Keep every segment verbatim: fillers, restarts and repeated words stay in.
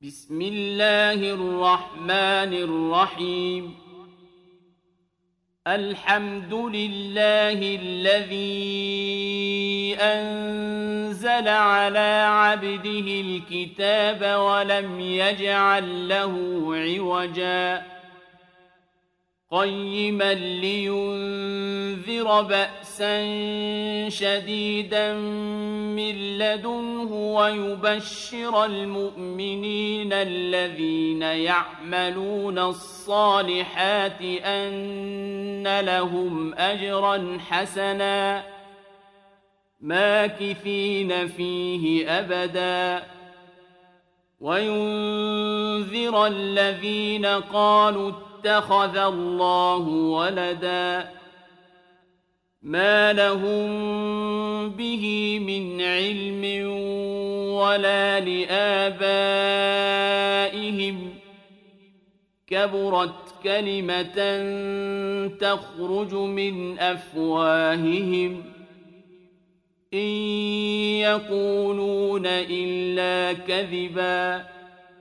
بسم الله الرحمن الرحيم الحمد لله الذي أنزل على عبده الكتاب ولم يجعل له عوجا قيما لينذر بأسا شديدا من لدنه ويبشر المؤمنين الذين يعملون الصالحات أن لهم أجرا حسنا ماكثين فيه أبدا وينذر الذين قالوا اتخذ الله ولدا ما لهم به من علم ولا لآبائهم كبرت كلمة تخرج من أفواههم إن يقولون إلا كذبا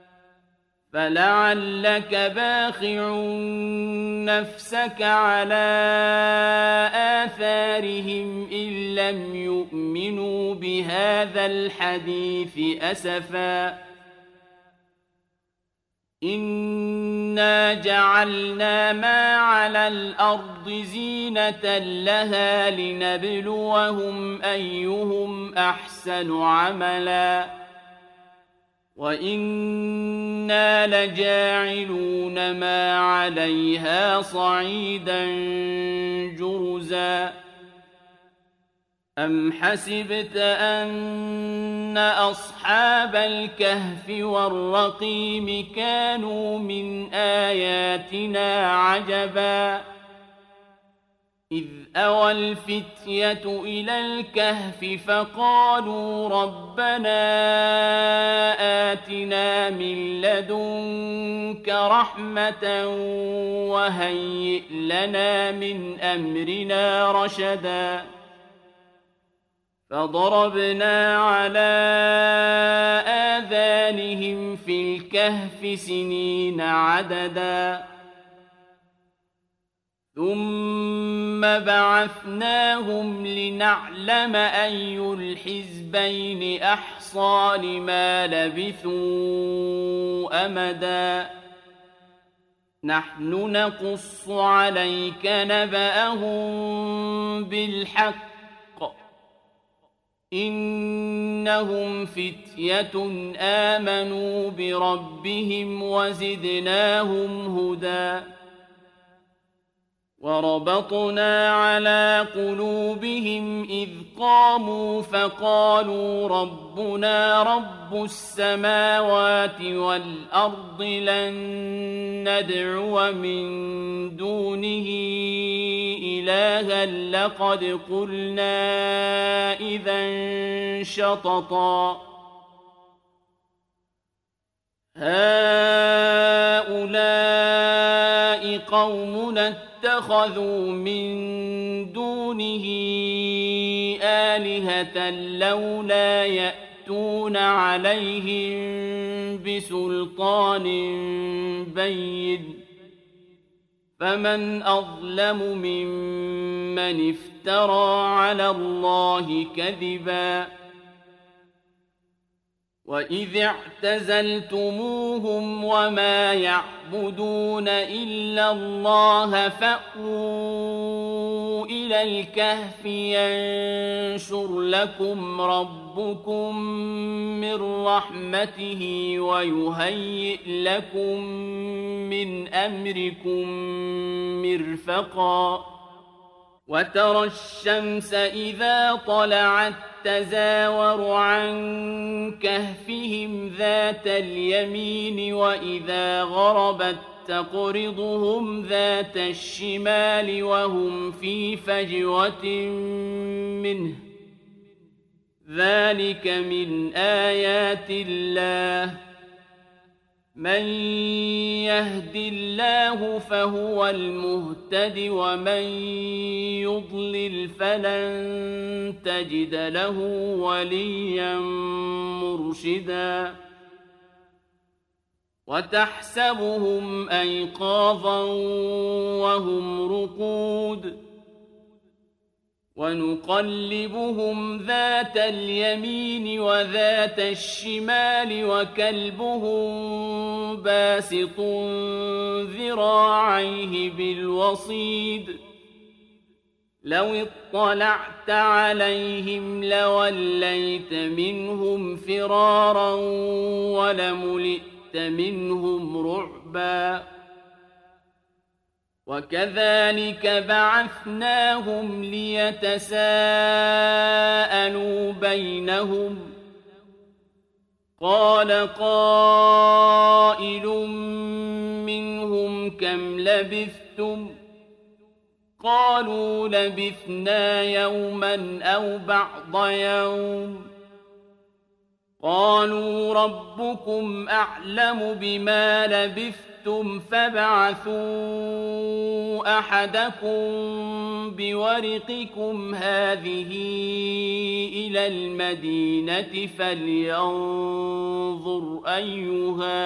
فلعلك باخع نفسك على آثارهم إن لم يؤمنوا بهذا الحديث أسفا إنا جعلنا ما على الأرض زينة لها لنبلوهم أيهم أحسن عملا وإنا لجاعلون ما عليها صعيدا جرزا أم حسبت أن أصحاب الكهف والرقيم كانوا من آياتنا عجبا إذ أوى الفتية إلى الكهف فقالوا ربنا آتنا من لدنك رحمة وهيئ لنا من أمرنا رشدا فضربنا على آذانهم في الكهف سنين عددا ثم بعثناهم لنعلم أي الحزبين أحصى لما لبثوا أمدا نحن نقص عليك نبأهم بالحق إنهم فتية آمنوا بربهم وزدناهم هدى وربطنا على قلوبهم إذ قاموا فقالوا ربنا رب السماوات والأرض لن ندعو من دونه إلها لقد قلنا إذا شططا هؤلاء قومنا اتخذوا من دونه آلهة لولا يأتون عليهم بسلطان بين فمن أظلم ممن افترى على الله كذبا وإذ اعتزلتموهم وما يعبدون إلا الله فأووا إلى الكهف ينشر لكم ربكم من رحمته ويهيئ لكم من أمركم مرفقا وترى الشمس إذا طلعت تزاور عن كهفهم ذات اليمين وإذا غربت تقرضهم ذات الشمال وهم في فجوة منه ذلك من آيات الله من يهد الله فهو المهتد ومن يضلل فلن تجد له وليا مرشدا وتحسبهم أيقاظا وهم رقود ونقلبهم ذات اليمين وذات الشمال وكلبهم باسط ذراعيه بالوصيد لو اطلعت عليهم لوليت منهم فرارا ولملئت منهم رعبا وكذلك بعثناهم ليتساءلوا بينهم قال قائل منهم كم لبثتم قالوا لبثنا يوما أو بعض يوم قالوا ربكم أعلم بما لبثتم فابعثوا أحدكم بورقكم هذه إلى المدينة فلينظر أيها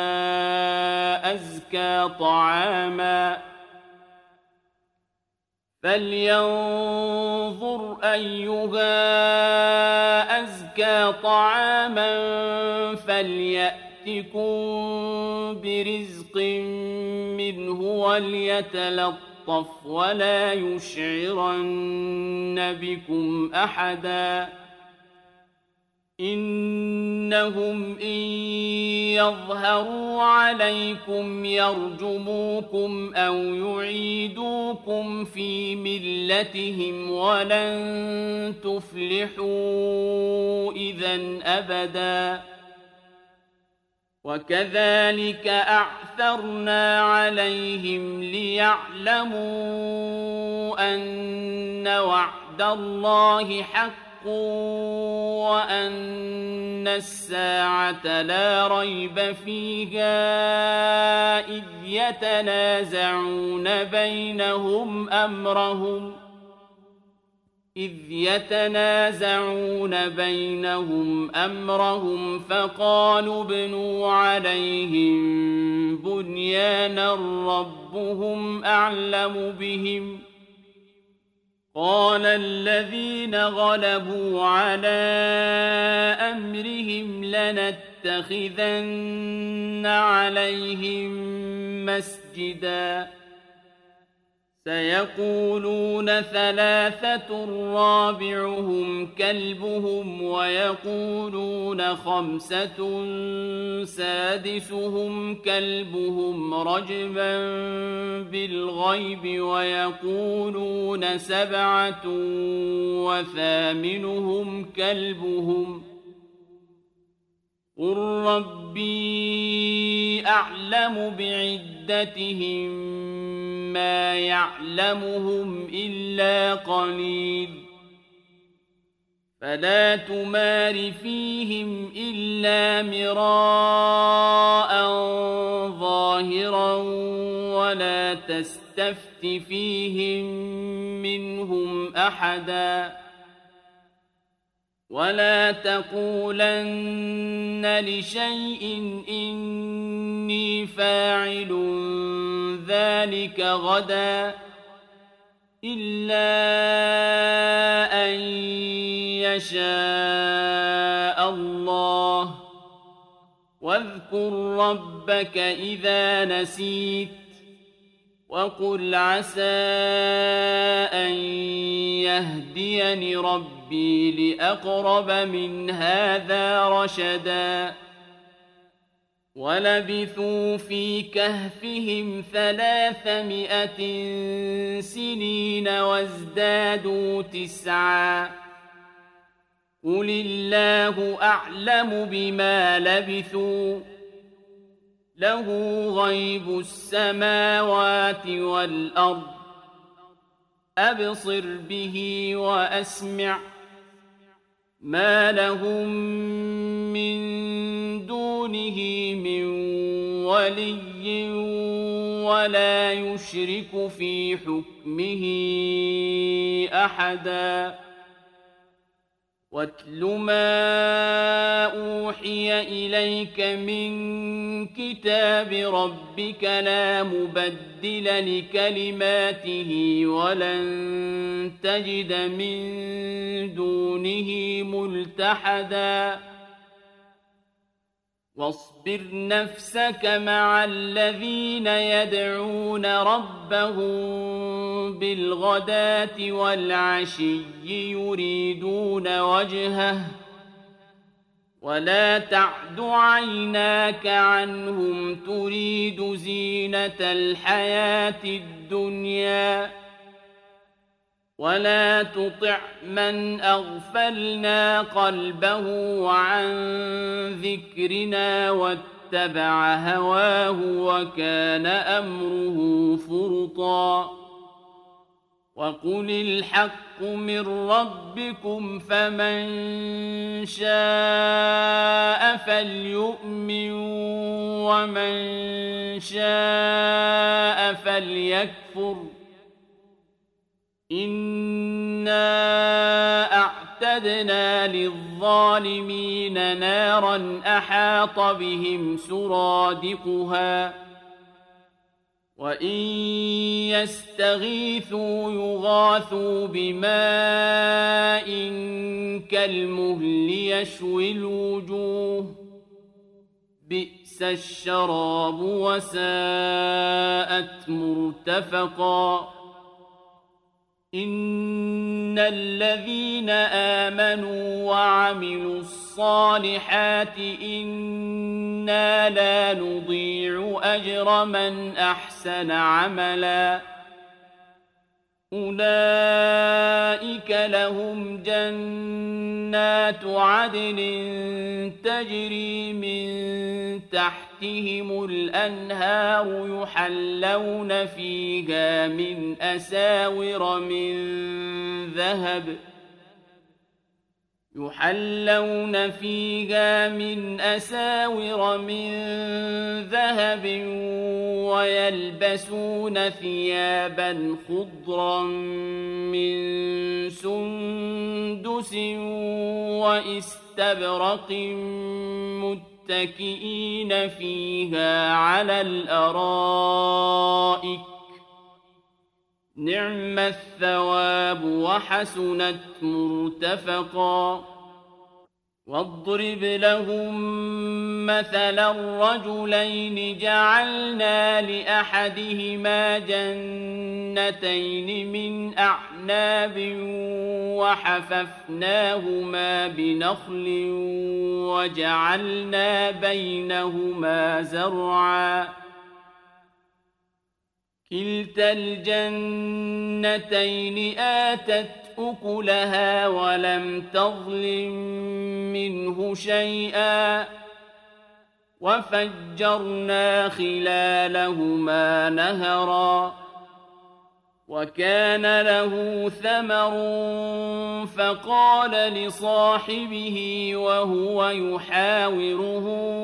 أزكى طعاما فلينظر أيها أزكى طعاما فليأتكم برزق منه وليتلطف ولا يشعرن بكم أحدا إنهم إن يظهروا عليكم يرجموكم أو يعيدوكم في ملتهم ولن تفلحوا إذن أبدا وكذلك أعثرنا عليهم ليعلموا أن وعد الله حق وأن الساعة لا ريب فيها إذ يتنازعون بينهم أمرهم إذ يتنازعون بينهم أمرهم فقالوا ابنوا عليهم بنيانا ربهم أعلم بهم قال الذين غلبوا على أمرهم لنتخذن عليهم مسجدا سيقولون ثلاثة رابعهم كلبهم ويقولون خمسة سادسهم كلبهم رجما بالغيب ويقولون سبعة وثامنهم كلبهم قل ربي أعلم بعدتهم ما يعلمهم إلا قليل فلا تمار فيهم إلا مراء ظاهرا ولا تستفت فيهم منهم أحدا ولا تقولن لشيء إني فاعل ذلك غدا إلا أن يشاء الله واذكر ربك إذا نسيت وقل عسى أن يهديني ربي لأقرب من هذا رشدا ولبثوا في كهفهم ثلاثمائة سنين وازدادوا تسعا قل الله أعلم بما لبثوا له غيب السماوات والأرض أبصر به وأسمع ما لهم من دونه من ولي ولا يشرك في حكمه أحدا واتل ما أوحي إليك من كتاب ربك لا مبدل لكلماته ولن تجد من دونه ملتحدا واصبر نفسك مع الذين يدعون ربهم بالغداة والعشي يريدون وجهه ولا تعد عيناك عنهم تريد زينة الحياة الدنيا ولا تطع من أغفلنا قلبه عن ذكرنا واتبع هواه وكان أمره فرطا وقل الحق من ربكم فمن شاء فليؤمن ومن شاء فليكفر إنا أعتدنا للظالمين نارا أحاط بهم سرادقها وإن يستغيثوا يغاثوا بماء كالمهل يشوي الوجوه بئس الشراب وساءت مرتفقا إن الذين آمنوا وعملوا الصالحات إنا لا نضيع أجر من أحسن عملا أولئك لهم جنات عدن تجري من تحتهم الأنهار يحلون فيها من أساور من ذهب يحلون فيها من أساور من ذهب ويلبسون ثيابا خضرا من سندس وإستبرق متكئين فيها على الأرائك نعم الثواب وحسنت مرتفقا واضرب لهم مثلا الرجلين جعلنا لأحدهما جنتين من أعناب وحففناهما بنخل وجعلنا بينهما زرعا كلتا الجنتين آتت أكلها ولم تظلم منه شيئا وفجرنا خلالهما نهرا وكان له ثمر فقال لصاحبه وهو يحاوره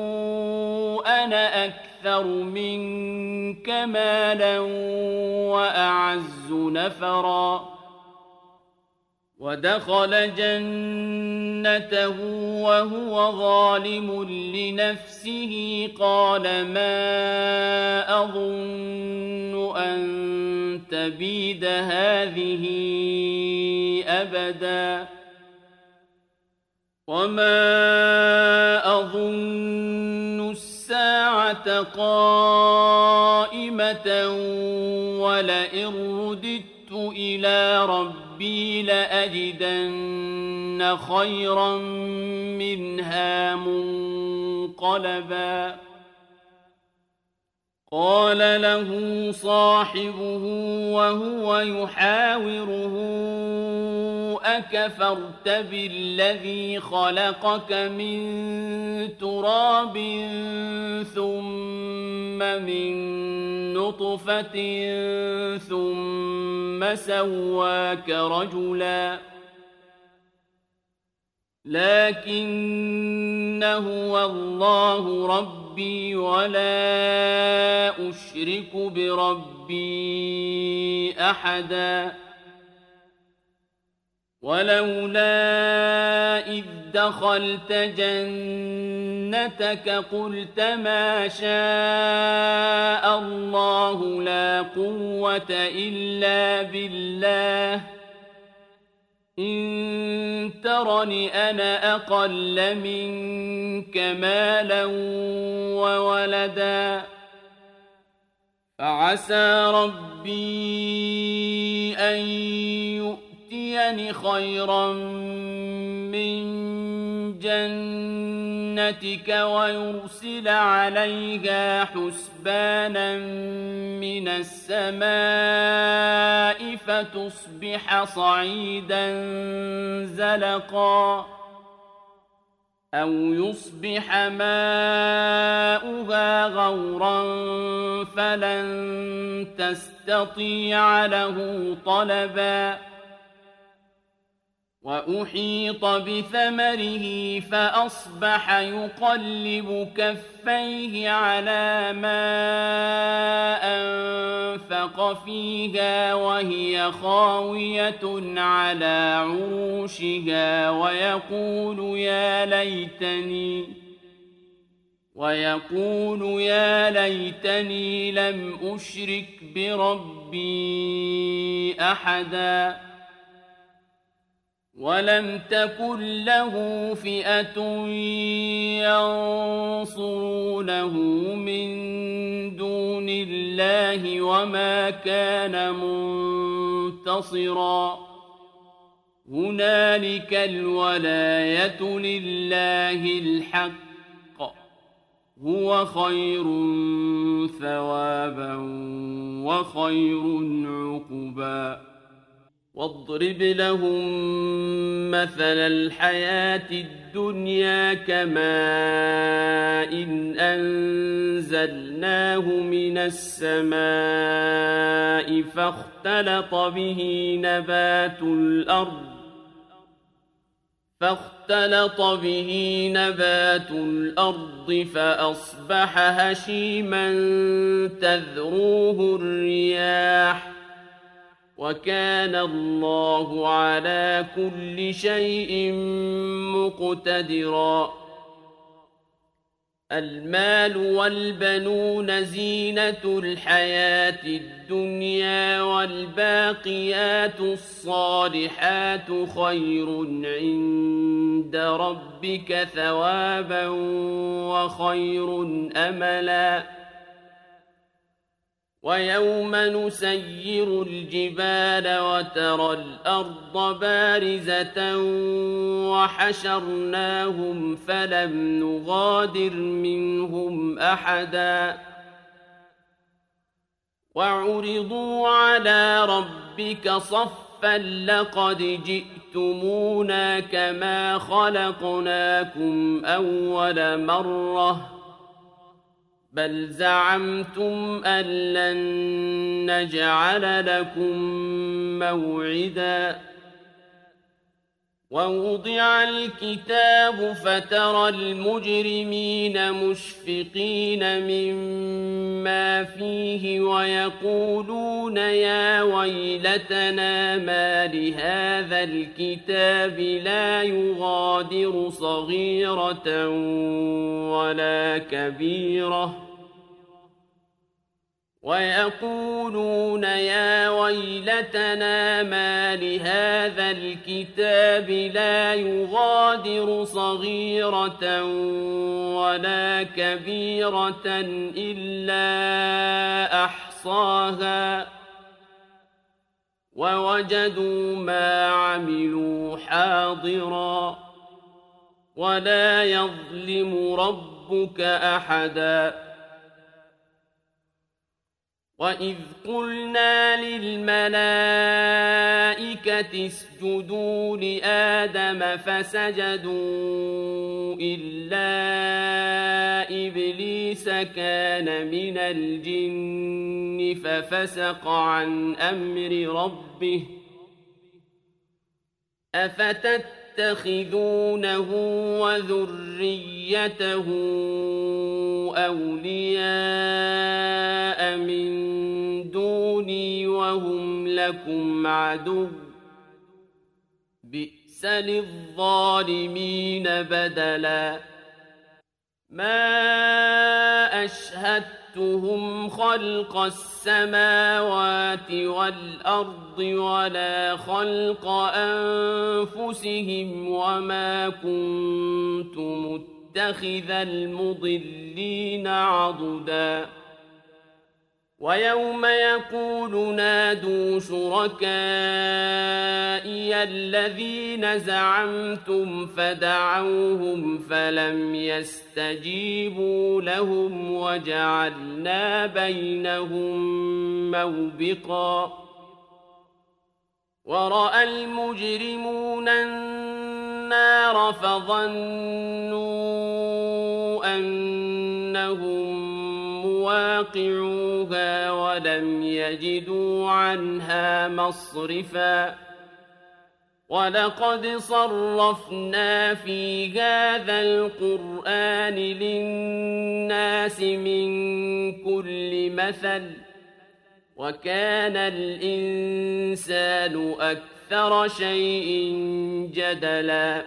أنا أكثر منك مالا وأعز نفرا ودخل جنته وهو ظالم لنفسه قال ما أظن أن تبيد هذه أبدا وما أظن الساعة قائمة ولئن رددت إلى ربي لأجدن خيرا منها منقلبا قال له صاحبه وهو يحاوره أكفرت بالذي خلقك من تراب ثم من نطفة ثم سواك رجلا لكن هو الله ربي ولا أشرك بربي أحدا ولولا إذ دخلت جنتك قلت ما شاء الله لا قوة إلا بالله إن ترني أنا أقل منك مالا وولدا فعسى ربي أن يؤتيني خيرا من جنتك ويرسل عليها حسبانا من السماء فتصبح صعيدا زلقا أو يصبح ماؤها غورا فلن تستطيع له طلبا وأحيط بثمره فأصبح يقلب كفيه على ما أنفق فيها وهي خاوية على عروشها ويقول يا ليتني ويقول يا ليتني لم أشرك بربي أحدا ولم تكن له فئة ينصرونه من دون الله وما كان منتصرا هنالك الولاية لله الحق هو خير ثوابا وخير عقبا واضرب لهم مثل الحياة الدنيا كماء إن أنزلناه من السماء فاختلط به نبات الأرض فاختلط به نبات الأرض فأصبح هشيما تذروه الرياح وكان الله على كل شيء مقتدرا المال والبنون زينة الحياة الدنيا والباقيات الصالحات خير عند ربك ثوابا وخير أملا ويوم نسير الجبال وترى الأرض بارزة وحشرناهم فلم نغادر منهم أحدا وعرضوا على ربك صفا لقد جئتمونا كما خلقناكم أول مرة بل زعمتم أن لن نجعل لكم موعدا ووضع الكتاب فترى المجرمين مشفقين مما فيه ويقولون يا ويلتنا ما لهذا الكتاب لا يغادر صغيرة ولا كبيرة ويقولون يا ويلتنا ما لهذا الكتاب لا يغادر صغيرة ولا كبيرة إلا أحصاها ووجدوا ما عملوا حاضرا ولا يظلم ربك أحدا وَإِذْ قُلْنَا لِلْمَلَائِكَةِ اسْجُدُوا لِآدَمَ فَسَجَدُوا إِلَّا إِبْلِيسَ كَانَ مِنَ الْجِنِّ فَفَسَقَ عَنْ أَمْرِ رَبِّهِ أَفَتَتَّخِذُونَهُ وَذُرِّيَّتَهُ أَوْلِيَاءَ مِن دُونِي وَهُمْ لَكُمْ عَدُوٌّ بئس للظالمين بدلا ما أشهدتهم خلق السماوات والأرض ولا خلق أنفسهم وما كنت متخذ المضلين عضدا ويوم يقول نادوا شركائي الذين زعمتم فدعوهم فلم يستجيبوا لهم وجعلنا بينهم موبقا ورأى المجرمون النار فظنوا أنهم مواقعوها ولم يجدوا عنها مصرفا ولقد صرفنا في هذا القرآن للناس من كل مثل وكان الإنسان أكثر شيء جدلا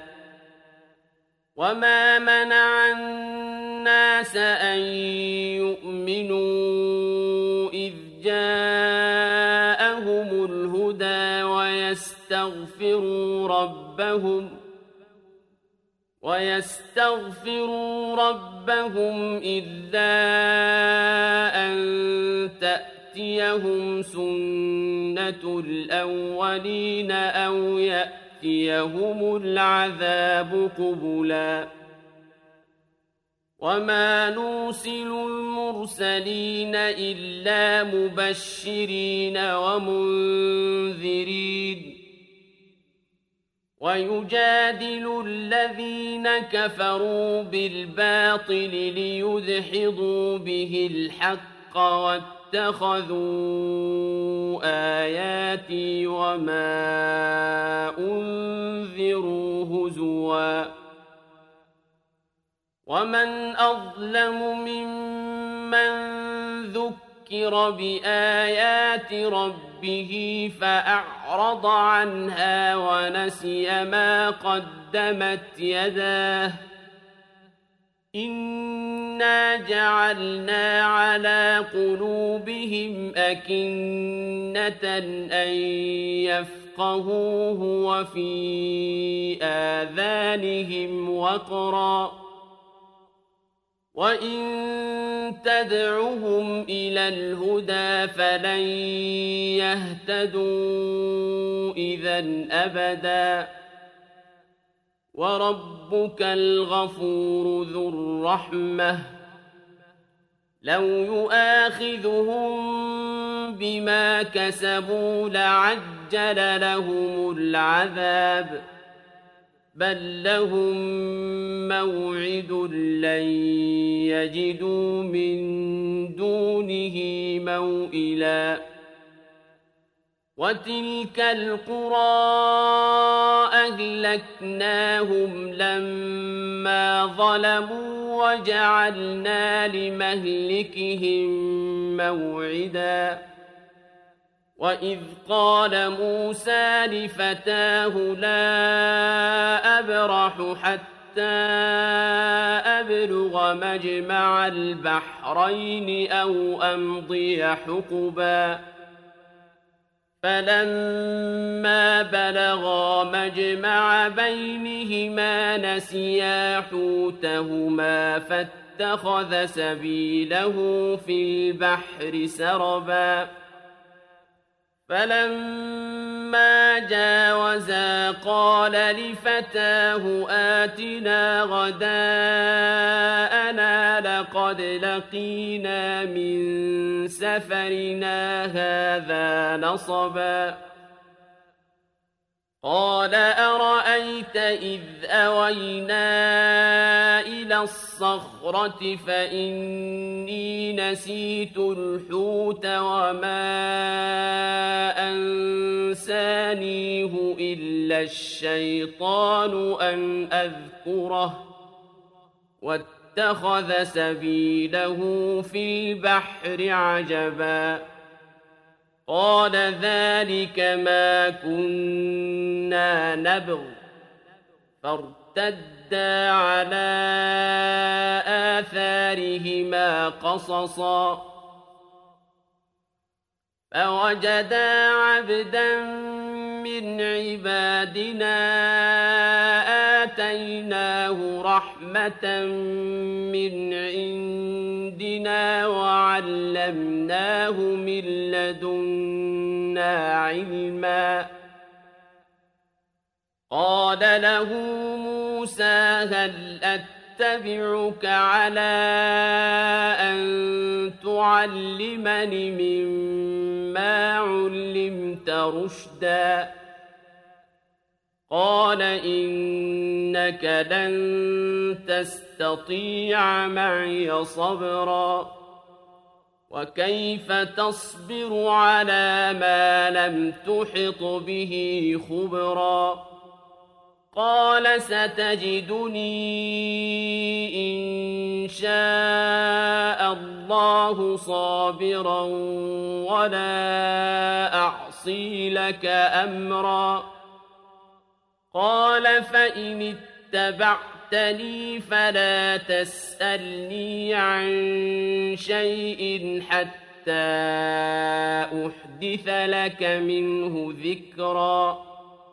وما منع الناس أن يؤمنوا إذ جاءهم الهدى ويستغفروا ربهم ويستغفروا ربهم إلا أن تأتيهم سنة الأولين أو يأتيهم العذاب قبلا وما نرسل المرسلين إلا مبشرين ومنذرين ويجادل الذين كفروا بالباطل ليدحضوا به الحق واتخذوا آياتي وما أنذروا هزوا ومن أظلم ممن ذكر بآيات ربه فأعرض عنها ونسي ما قدمت يداه إنا جعلنا على قلوبهم أكنة أن يفقهوه وفي آذانهم وقرا وإن تدعهم إلى الهدى فلن يهتدوا إذن أبدا وربك الغفور ذو الرحمة لو يؤاخذهم بما كسبوا لعجل لهم العذاب بل لهم موعد لن يجدوا من دونه موئلا وتلك القرى أهلكناهم لما ظلموا وجعلنا لمهلكهم موعدا وإذ قال موسى لفتاه لا أبرح حتى أبلغ مجمع البحرين أو أمضي حقبا فلما بلغا مجمع بينهما نسيا حوتهما فاتخذ سبيله في البحر سربا فلما جاوزا قال لفتاه آتنا غداءنا لقد لقينا من سفرنا هذا نصبا قال أرأيت إذ أوينا إلى الصخرة فإني نسيت الحوت وما أنسانيه إلا الشيطان أن أذكره واتخذ سبيله في البحر عجبا قال ذلك ما كنا نبغ فارتدا على آثارهما قصصا فوجدا عبدا من عبادنا آتيناه رحمة من عندنا وعلمناه من لدنا علما قال له موسى هل أتبعك على أن تعلمني مما علمت رشدا قال إنك لن تستطيع معي صبرا وكيف تصبر على ما لم تحط به خبرا قال ستجدني إن شاء الله صابرا ولا أعصي لك أمرا قال فإن اتبعتني فلا تسألني عن شيء حتى أحدث لك منه ذكرا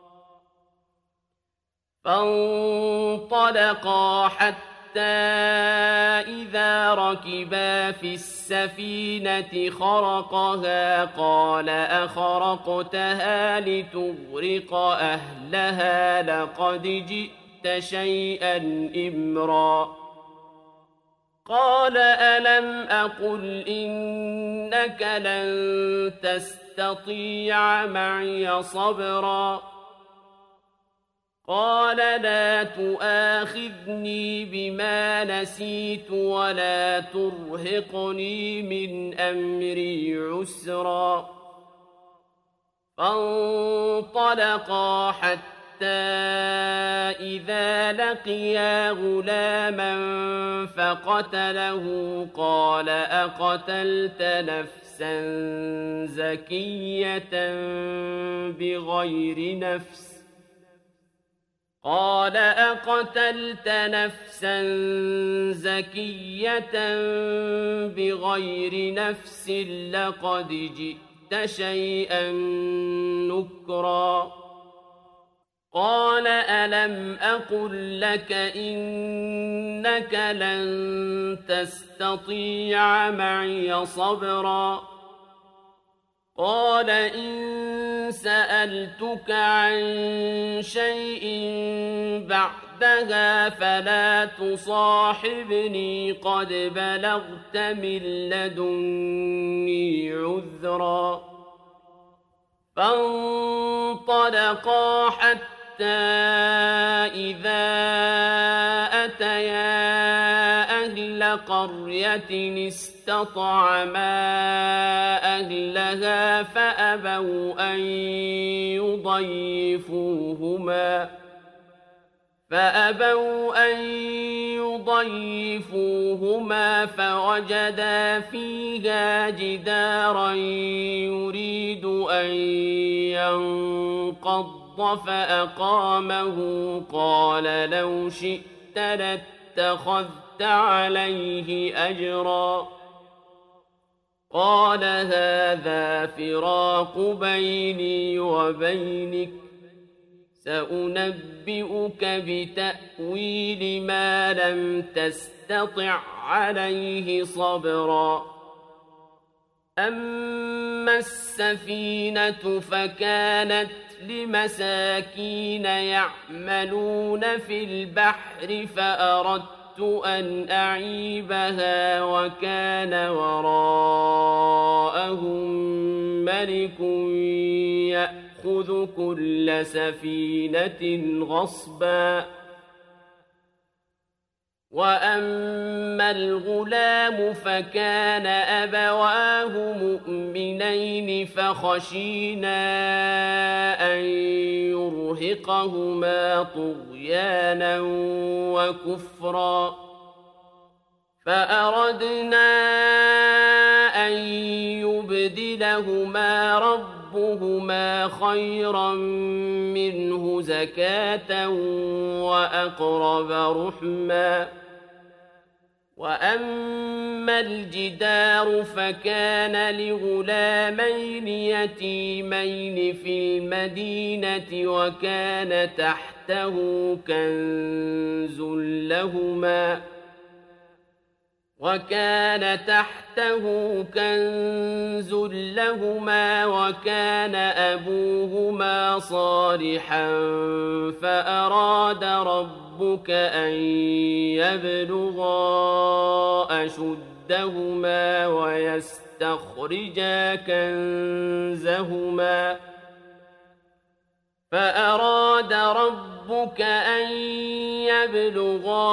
فانطلقا حتى إذا ركبا في السفينة خرقها قال أخرقتها لتغرق أهلها لقد جئت شيئا إمرا قال ألم أقل إنك لن تستطيع معي صبرا قال لا تؤاخذني بما نسيت ولا ترهقني من أمري عسرا فانطلقا حتى إذا لقيا غلاما فقتله قال أقتلت نفسا زكية بغير نفس قال أقتلت نفسا زكية بغير نفس لقد جئت شيئا نكرا قال ألم أقل لك إنك لن تستطيع معي صبرا قال إن سألتك عن شيء بعدها فلا تصاحبني قد بلغت من لدني عذرا فانطلقا حتى إذا أتيا أهل قرية استطعما أهلها فأبوا أن يضيفوهما فأبوا أن يضيفوهما فوجدا فيها جدارا يريد أن ينقض فأقامه قال لو شئت لاتخذت عليه أجرا قال هذا فراق بيني وبينك سأنبئك بتأويل ما لم تستطع عليه صبرا أما السفينة فكانت لمساكين يعملون في البحر فأردت أن أعيبها وكان وراءهم ملك يأخذ كل سفينة غصبا وأما الغلام فكان أبواه مؤمنين فخشينا أن يرهقهما طغيانا وكفرا فأردنا أن يبدلهما ليبدلهما ربهما خيرا منه زكاة وأقرب رحما. وأما الجدار فكان لغلامين يتيمين في المدينة وكان تحته كنز لهما وكان تحته كنز لهما وكان أبوهما صالحا فأراد ربك أن يبلغا أشدهما ويستخرجا كنزهما فأراد ربك أن يبلغا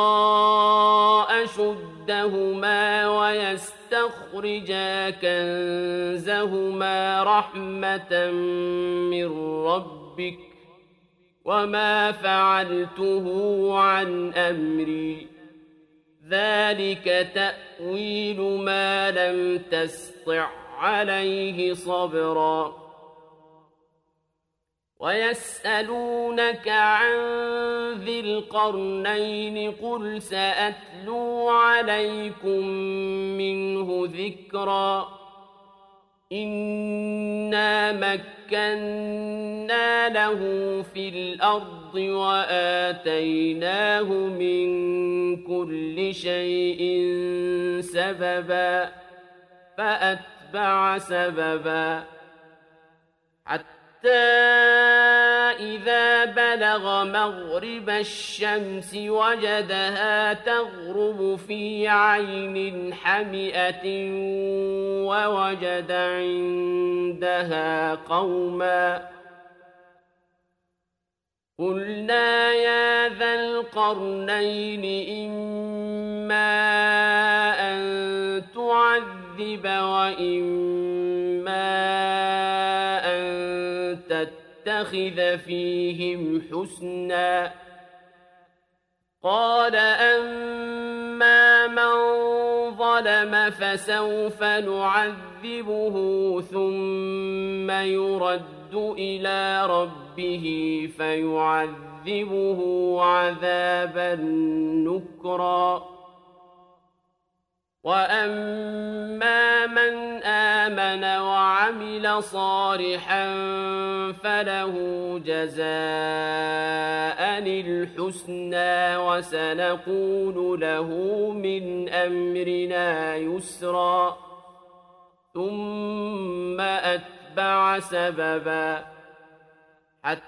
أشدهما ويستخرجا كنزهما رحمة من ربك وما فعلته عن أمري ذلك تأويل ما لم تسطع عليه صبرا. ويسألونك عن ذي القرنين قل سأتلو عليكم منه ذكرا. إنا مكنا له في الأرض وآتيناه من كل شيء سببا فأتبع سببا حتى إذا بلغ مغرب الشمس وجدها تغرب في عين حمئة ووجد عندها قوما قلنا يا ذا القرنين إما أن تعذب وإما أن تتخذ فيهم حسنا. قال أما من ظلم فسوف نعذبه ثم يرد إلى ربه فيعذبه عذابا نكرا. وأما من آمن وعمل صالحا فله جزاء الحسنى وسنقول له من أمرنا يسرا. ثم أتبع سببا حتى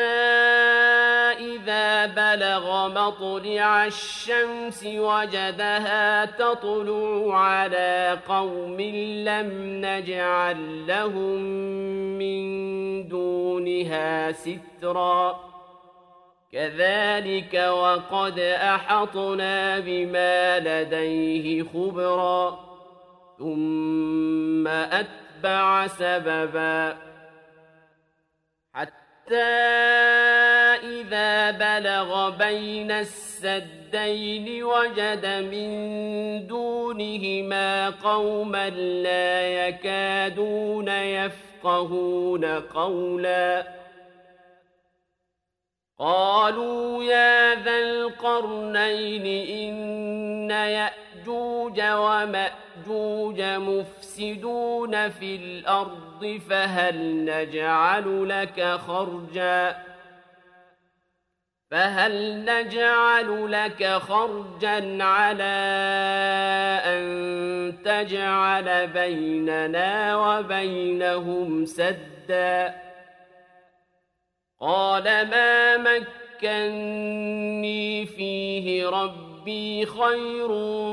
إذا بلغ مطلع الشمس وجدها تطلع على قوم لم نجعل لهم من دونها سترا. كذلك وقد أحطنا بما لديه خبرا. ثم أتبع سببا حتى إذا بلغ بين السدين وجد من دونهما قوما لا يكادون يفقهون قولا. قالوا يا ذا القرنين إن يأجوج ومأجوج مفسدون في الأرض فهل نجعل لك خرجا فهل نجعل لك خرجا على أن تجعل بيننا وبينهم سدا. قال ما مكني فيه ربي خير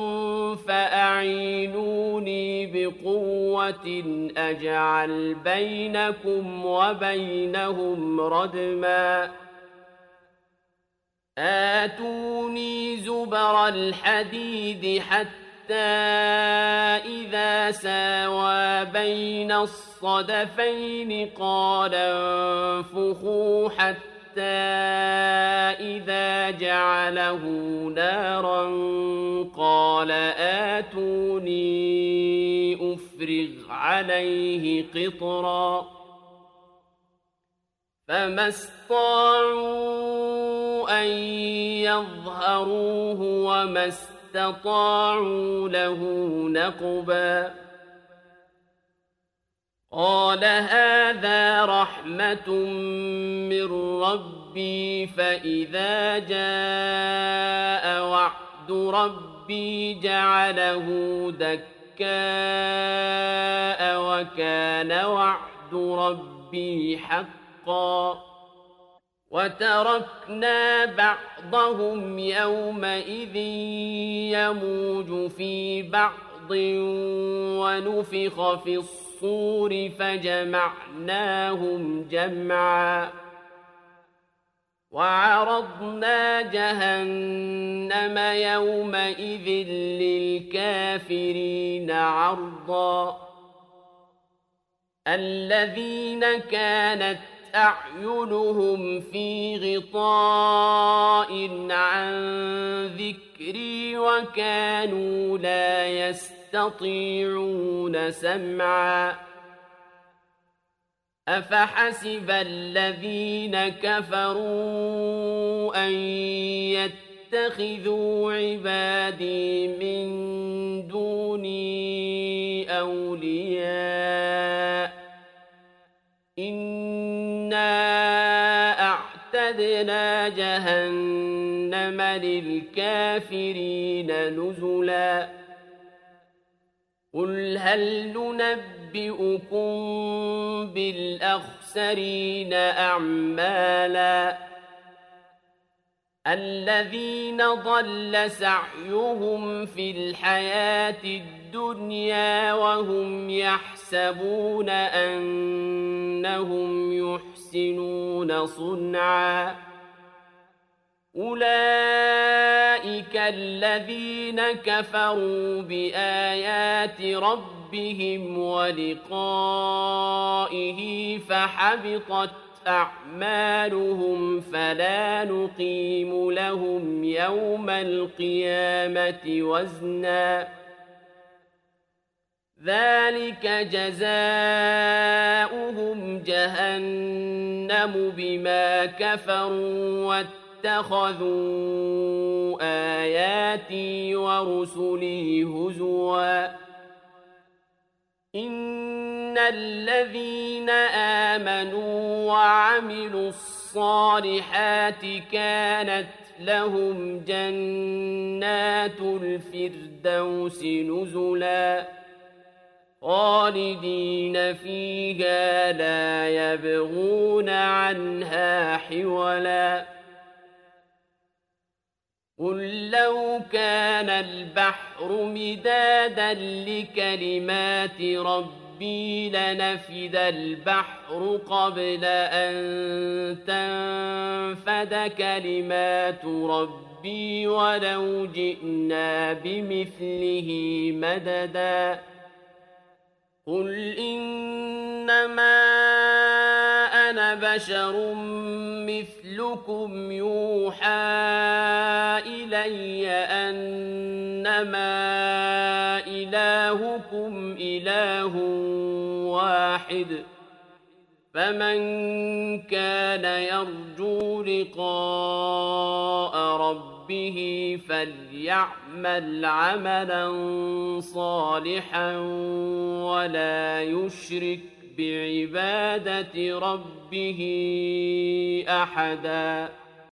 فأعينوني بقوة أجعل بينكم وبينهم ردما. آتوني زبر الحديد حتى إذا ساوى بين الصدفين قال انفخوا حتى إذا جعله نارا قال آتوني أفرغ افرغ عليه قطرا فما استطاعوا أن يظهروه وما استطاعوا له نقبا قال هذا رحمة من ربي فإذا جاء وعد ربي جعله دكاء وكان وعد ربي حقا وتركنا بعضهم يومئذ يموج في بعض ونفخ في الصور فجمعناهم جمعا وعرضنا جهنم يومئذ للكافرين عرضا الذين كانت أعينهم في غطاء عن ذكري وكانوا لا يستطيعون سمعا أفحسب الذين كفروا أن يتخذوا عبادي من دوني أولياء إنا أعتدنا جهنم للكافرين نزلا قل هل ننبئكم بالأخسرين أعمالا الذين ضل سعيهم في الحياة الدنيا وهم يحسبون أنهم يحسنون صنعا أولئك الذين كفروا بآيات ربهم ولقائه فحبطت أعمالهم فلا نقيم لهم يوم القيامة وزنا ذلك جزاؤهم جهنم بما كفروا واتخذوا آياتي ورسلي هزوا إن الذين آمنوا وعملوا الصالحات كانت لهم جنات الفردوس نزلا خالدين فيها لا يبغون عنها حولا قل لو كان البحر مدادا لكلمات ربي لنفد البحر قبل أن تنفد كلمات ربي ولو جئنا بمثله مددا قل إنما أنا بشر مثلكم يوحى إلي أنما إلهكم إله واحد فمن كان يرجو لقاء ربه فليعمل عملا صالحا ولا يشرك بعبادة ربه أحدا